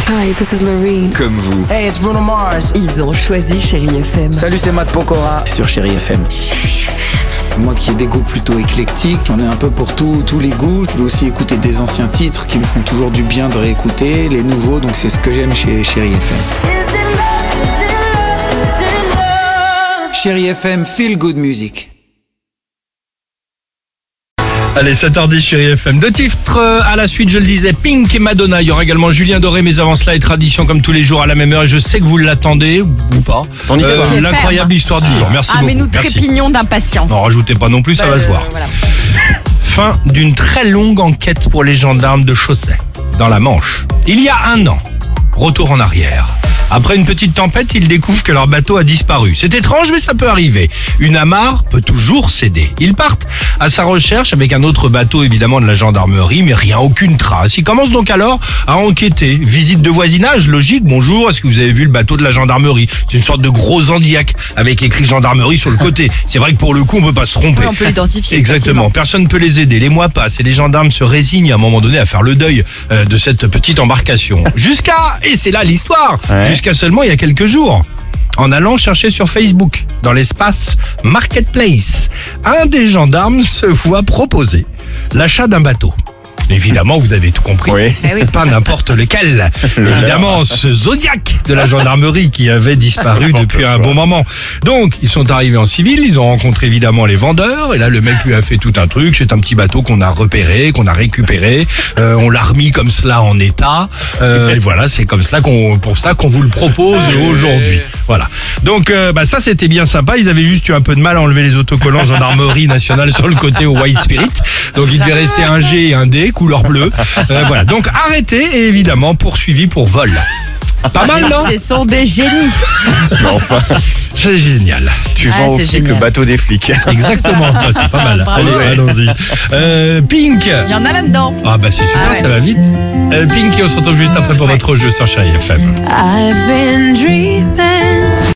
Hi, this is Loreen. Comme vous. Hey, it's Bruno Mars. Ils ont choisi Chérie FM. Salut, c'est Matt Pokora sur Chérie FM. Moi qui ai des goûts plutôt éclectiques, j'en ai un peu pour tous les goûts. Je veux aussi écouter des anciens titres qui me font toujours du bien de réécouter, les nouveaux, donc c'est ce que j'aime chez Chérie FM. Chérie FM, feel good music. Allez, 7h10, Chérie FM. Deux titres à la suite, je le disais, Pink et Madonna. Il y aura également Julien Doré, mais avant cela, et tradition comme tous les jours à la même heure. Et je sais que vous l'attendez, ou pas. L'incroyable histoire du jour. Merci beaucoup. Mais nous Merci. trépignons d'impatience. N'en rajoutez pas non plus, ça va se voir. Voilà. Fin d'une très longue enquête pour les gendarmes de Chausset, dans la Manche. Il y a 1 an, retour en arrière. Après une petite tempête, ils découvrent que leur bateau a disparu. C'est étrange, mais ça peut arriver. Une amarre peut toujours céder. Ils partent à sa recherche avec un autre bateau, évidemment, de la gendarmerie, mais rien, aucune trace. Ils commencent donc alors à enquêter. Visite de voisinage, logique. Bonjour, est-ce que vous avez vu le bateau de la gendarmerie? C'est une sorte de gros Zodiac avec écrit gendarmerie sur le côté. C'est vrai que pour le coup, on peut pas se tromper. Oui, on peut l'identifier. Exactement. Facilement. Personne ne peut les aider. Les mois passent et les gendarmes se résignent à un moment donné à faire le deuil de cette petite embarcation. Jusqu'à, et c'est là l'histoire, jusqu'à seulement il y a quelques jours, en allant chercher sur Facebook, dans l'espace Marketplace, un des gendarmes se voit proposer l'achat d'un bateau. Évidemment, vous avez tout compris. Oui. Pas n'importe lequel. Évidemment, ce Zodiac de la gendarmerie qui avait disparu depuis un bon moment. Donc, ils sont arrivés en civil, ils ont rencontré évidemment les vendeurs, et là, le mec lui a fait tout un truc. C'est un petit bateau qu'on a repéré, qu'on a récupéré, on l'a remis comme cela en état, et voilà, c'est comme cela pour ça qu'on vous le propose aujourd'hui. Voilà. Donc, ça, c'était bien sympa. Ils avaient juste eu un peu de mal à enlever les autocollants gendarmerie nationale sur le côté au White Spirit. Donc, il devait rester un G et un D, couleur bleue. Voilà. Donc, arrêté et évidemment poursuivi pour vol. Pas mal, non? Ce sont des génies. Enfin, C'est génial. Tu vends au c'est flic le génial. bateau des flics. Exactement. Ouais, c'est pas mal. Bravo. Allez, allons-y. Pink. Il y en a là-dedans. Ah bah c'est super, Ah ouais. ça va vite. Pink, et on se retrouve juste après pour votre jeu sur Chérie FM. I've been dreaming